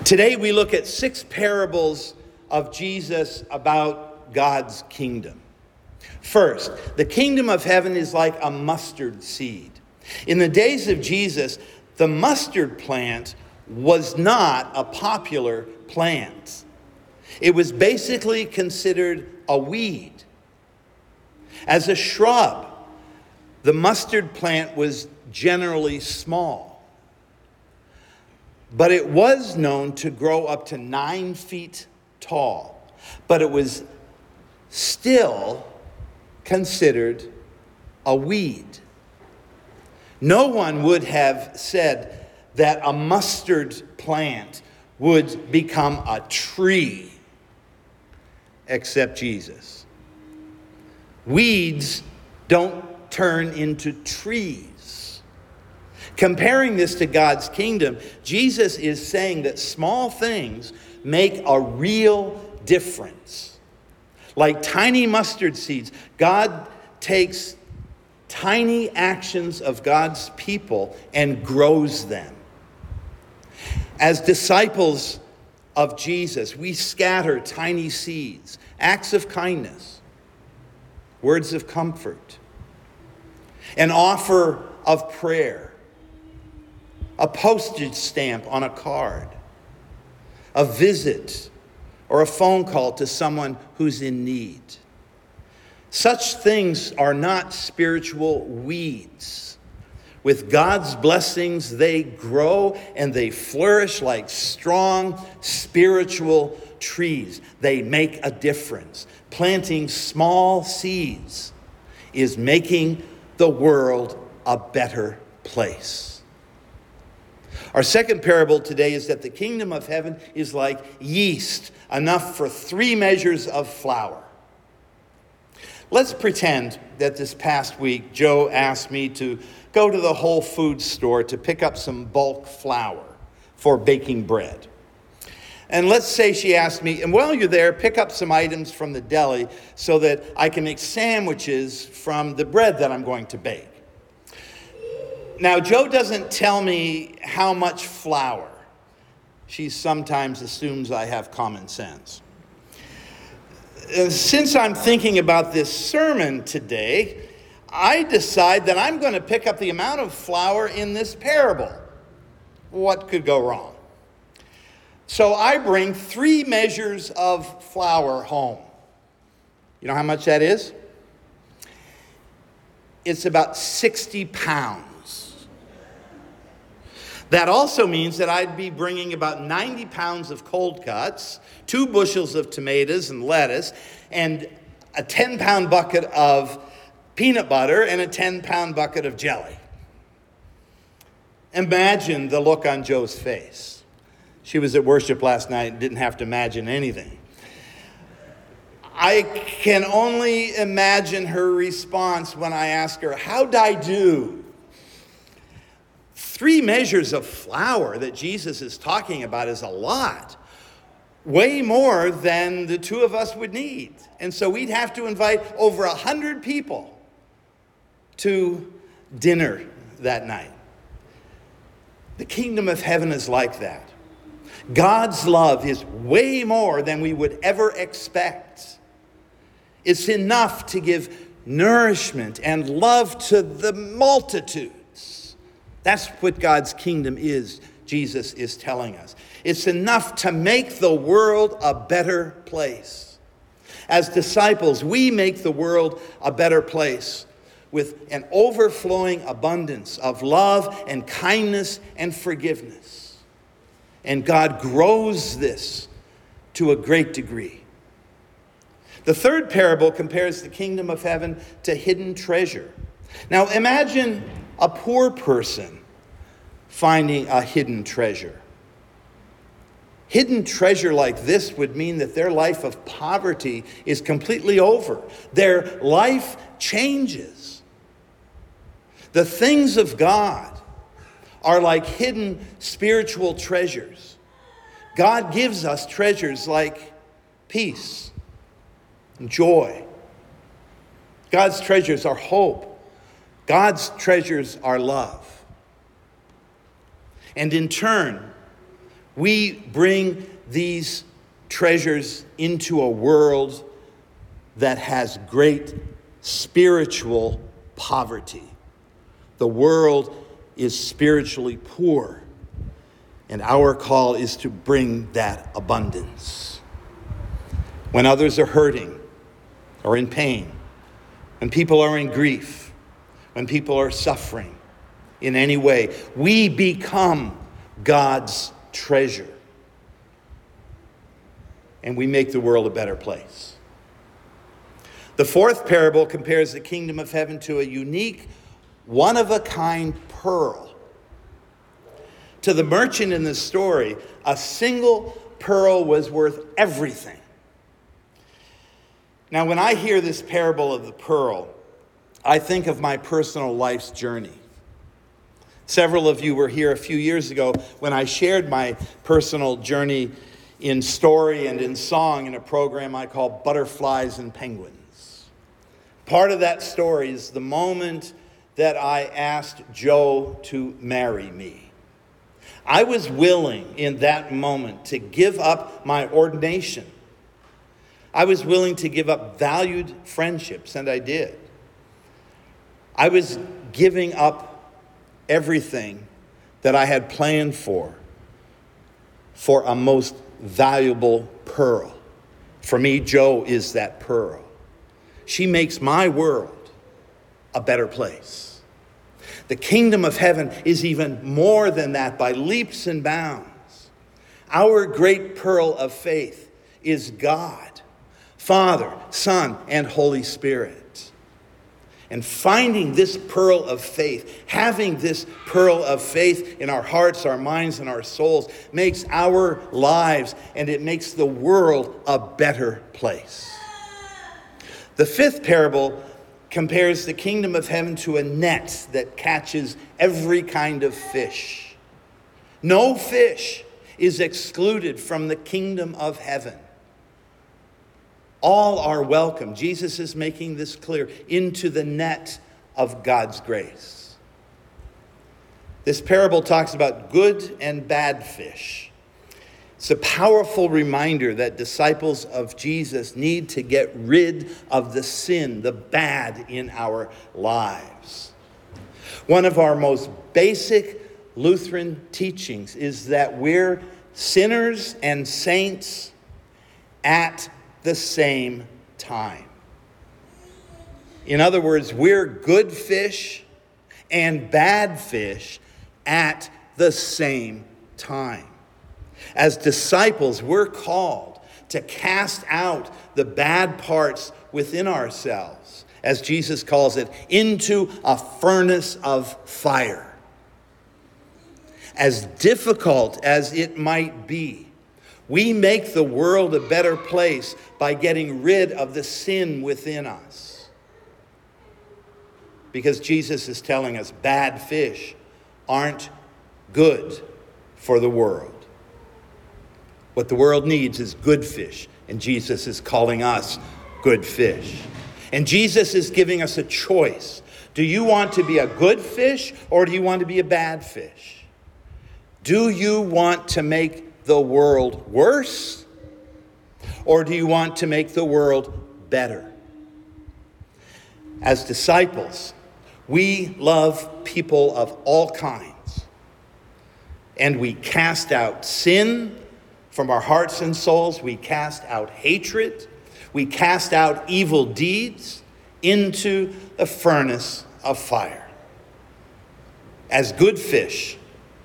Today we look at 6 parables of Jesus about God's kingdom. First, the kingdom of heaven is like a mustard seed. In the days of Jesus, the mustard plant was not a popular plant. It was basically considered a weed. As a shrub, the mustard plant was generally small. But it was known to grow up to 9 feet tall. But it was still considered a weed. No one would have said that a mustard plant would become a tree except Jesus. Weeds don't turn into trees. Comparing this to God's kingdom, Jesus is saying that small things make a real difference. Like tiny mustard seeds, God takes tiny actions of God's people and grows them. As disciples of Jesus, we scatter tiny seeds, acts of kindness, words of comfort, an offer of prayer, a postage stamp on a card, a visit, or a phone call to someone who's in need. Such things are not spiritual weeds. With God's blessings, they grow and they flourish like strong spiritual trees. They make a difference. Planting small seeds is making the world a better place. Our second parable today is that the kingdom of heaven is like yeast, enough for 3 measures of flour. Let's pretend that this past week, Joe asked me to go to the Whole Foods store to pick up some bulk flour for baking bread. And let's say she asked me, and while you're there, pick up some items from the deli so that I can make sandwiches from the bread that I'm going to bake. Now, Joe doesn't tell me how much flour. She sometimes assumes I have common sense. Since I'm thinking about this sermon today, I decide that I'm going to pick up the amount of flour in this parable. What could go wrong? So I bring 3 measures of flour home. You know how much that is? It's about 60 pounds. That also means that I'd be bringing about 90 pounds of cold cuts, 2 bushels of tomatoes and lettuce, and a 10-pound bucket of peanut butter and a 10-pound bucket of jelly. Imagine the look on Joe's face. She was at worship last night and didn't have to imagine anything. I can only imagine her response when I ask her, "How'd I do?" 3 measures of flour that Jesus is talking about is a lot. Way more than the 2 of us would need. And so we'd have to invite over 100 people to dinner that night. The kingdom of heaven is like that. God's love is way more than we would ever expect. It's enough to give nourishment and love to the multitudes. That's what God's kingdom is, Jesus is telling us. It's enough to make the world a better place. As disciples, we make the world a better place with an overflowing abundance of love and kindness and forgiveness. And God grows this to a great degree. The third parable compares the kingdom of heaven to hidden treasure. Now imagine a poor person finding a hidden treasure. Hidden treasure like this would mean that their life of poverty is completely over. Their life changes. The things of God are like hidden spiritual treasures. God gives us treasures like peace and joy. God's treasures are hope. God's treasures are love. And in turn, We bring these treasures into a world that has great spiritual poverty. The world is spiritually poor, and our call is to bring that abundance. When others are hurting or in pain, when people are in grief, when people are suffering in any way, we become God's treasure. And we make the world a better place. The fourth parable compares the kingdom of heaven to a unique, one-of-a-kind pearl. To the merchant in the story, a single pearl was worth everything. Now, when I hear this parable of the pearl, I think of my personal life's journey. Several of you were here a few years ago when I shared my personal journey in story and in song in a program I call Butterflies and Penguins. Part of that story is the moment that I asked Joe to marry me. I was willing in that moment to give up my ordination. I was willing to give up valued friendships, and I did. I was giving up everything that I had planned for a most valuable pearl. For me, Joe is that pearl. She makes my world a better place. The kingdom of heaven is even more than that by leaps and bounds. Our great pearl of faith is God, Father, Son, and Holy Spirit. And finding this pearl of faith, having this pearl of faith in our hearts, our minds, and our souls makes our lives and it makes the world a better place. The fifth parable compares the kingdom of heaven to a net that catches every kind of fish. No fish is excluded from the kingdom of heaven. All are welcome. Jesus is making this clear, into the net of God's grace. This parable talks about good and bad fish. It's a powerful reminder that disciples of Jesus need to get rid of the sin, the bad in our lives. One of our most basic Lutheran teachings is that we're sinners and saints at the same time. In other words, we're good fish and bad fish at the same time. As disciples, we're called to cast out the bad parts within ourselves, as Jesus calls it, into a furnace of fire. As difficult as it might be, we make the world a better place by getting rid of the sin within us. Because Jesus is telling us bad fish aren't good for the world. What the world needs is good fish, and Jesus is calling us good fish. And Jesus is giving us a choice. Do you want to be a good fish or do you want to be a bad fish? Do you want to make the world worse, or do you want to make the world better? As disciples, we love people of all kinds, and we cast out sin from our hearts and souls. We cast out hatred. We cast out evil deeds into the furnace of fire. As good fish,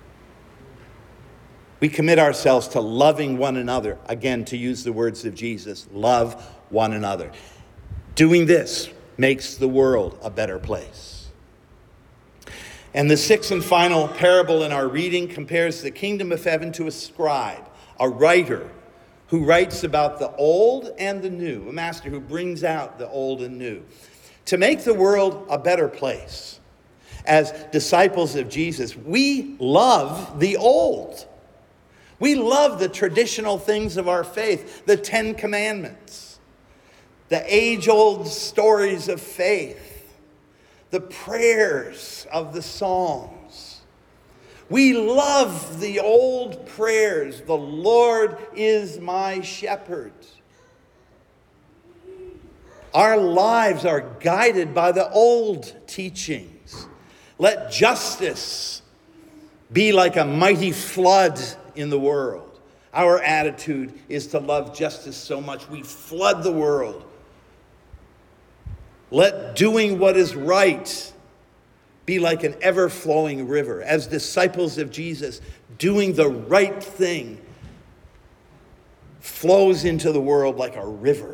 we commit ourselves to loving one another. Again, to use the words of Jesus, love one another. Doing this makes the world a better place. And the sixth and final parable in our reading compares the kingdom of heaven to a scribe, a writer who writes about the old and the new, a master who brings out the old and new, to make the world a better place. As disciples of Jesus, we love the old. We love the traditional things of our faith, the 10 Commandments, the age-old stories of faith, the prayers of the Psalms. We love the old prayers, the Lord is my shepherd. Our lives are guided by the old teachings. Let justice be like a mighty flood in the world. Our attitude is to love justice so much we flood the world. Let doing what is right be like an ever-flowing river. As disciples of Jesus, doing the right thing flows into the world like a river.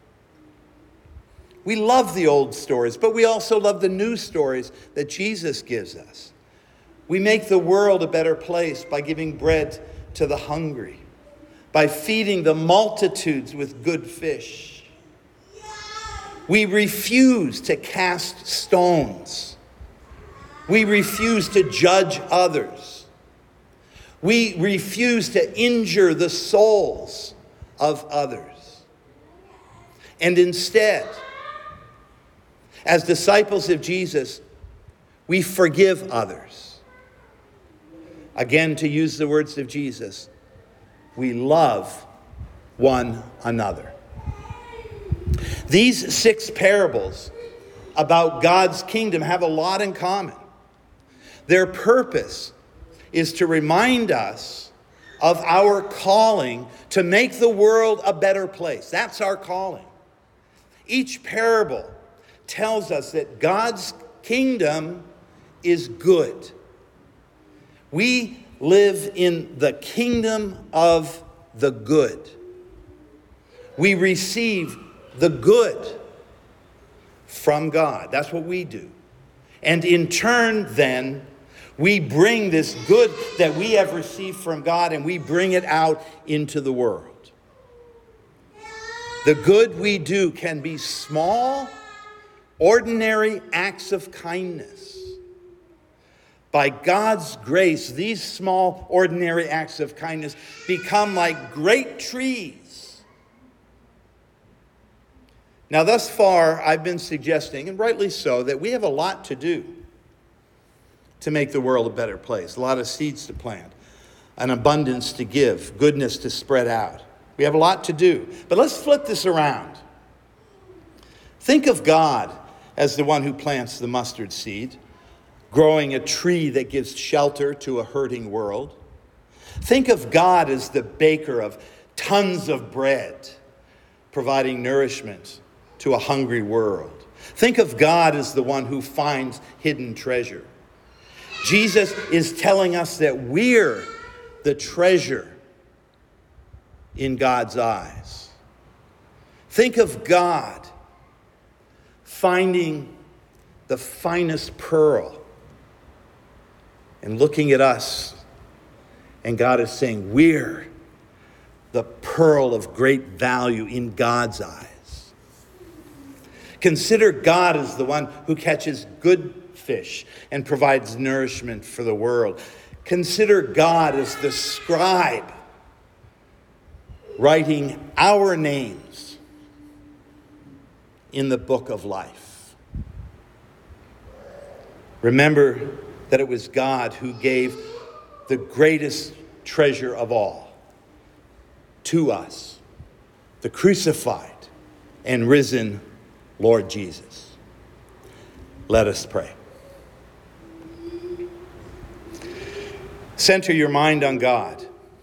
We love the old stories, but we also love the new stories that Jesus gives us. We make the world a better place by giving bread to the hungry, by feeding the multitudes with good fish. We refuse to cast stones. We refuse to judge others. We refuse to injure the souls of others. And instead, as disciples of Jesus, we forgive others. Again, to use the words of Jesus, we love one another. These 6 parables about God's kingdom have a lot in common. Their purpose is to remind us of our calling to make the world a better place. That's our calling. Each parable tells us that God's kingdom is good. We live in the kingdom of the good. We receive the good from God. That's what we do. And in turn, then, we bring this good that we have received from God and we bring it out into the world. The good we do can be small, ordinary acts of kindness. By God's grace, these small, ordinary acts of kindness become like great trees. Now, thus far, I've been suggesting, and rightly so, that we have a lot to do to make the world a better place. A lot of seeds to plant, an abundance to give, goodness to spread out. We have a lot to do. But let's flip this around. Think of God as the one who plants the mustard seed, growing a tree that gives shelter to a hurting world. Think of God as the baker of tons of bread, providing nourishment to a hungry world. Think of God as the one who finds hidden treasure. Jesus is telling us that we're the treasure in God's eyes. Think of God finding the finest pearl and looking at us, and God is saying, we're the pearl of great value in God's eyes. Consider God as the one who catches good fish and provides nourishment for the world. Consider God as the scribe writing our names in the book of life. Remember that it was God who gave the greatest treasure of all to us, the crucified and risen Lord Jesus. Let us pray. Center your mind on God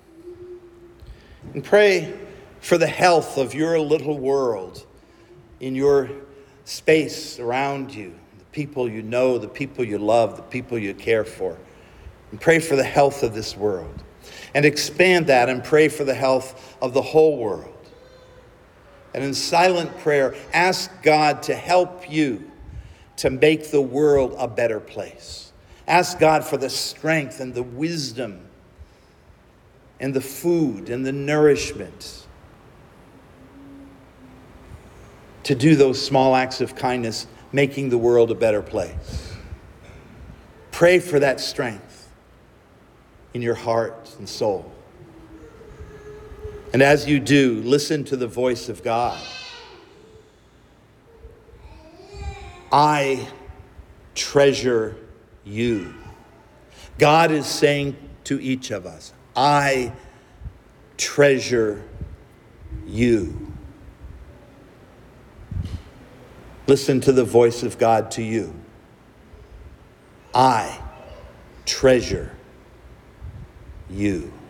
and pray for the health of your little world, in your space around you, the people you know, the people you love, the people you care for. And pray for the health of this world. And expand that and pray for the health of the whole world. And in silent prayer, ask God to help you to make the world a better place. Ask God for the strength and the wisdom and the food and the nourishment to do those small acts of kindness, making the world a better place. Pray for that strength in your heart and soul. And as you do, listen to the voice of God. I treasure you. God is saying to each of us, I treasure you. Listen to the voice of God to you. I treasure you.